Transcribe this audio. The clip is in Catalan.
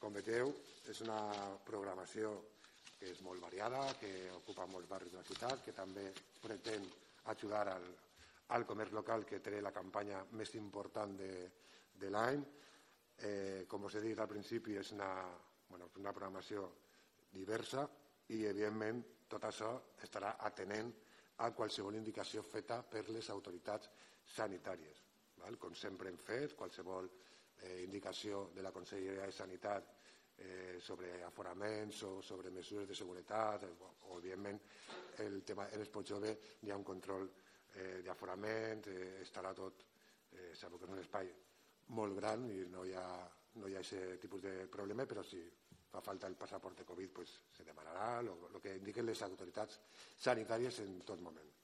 Com veieu, és una programació que és molt variada, que ocupa molts barris de la ciutat, que també pretén ajudar al comerç local, que té la campanya més important de l'any. Com us he dit al principi, és una programació diversa i, evidentment, tot això estarà atenent a qualsevol indicació feta per les autoritats sanitàries. Com sempre hem fet, qualsevol indicació de la Conselleria de Sanitat sobre aforaments o sobre mesures de seguretat o, evidentment, el tema en Esport Jove hi ha un control d'aforament, estarà tot, sabeu que és un espai molt gran i no hi ha aquest tipus de problema, però si fa falta el passaport de Covid se demanarà el que indiquen les autoritats sanitàries en tot moment.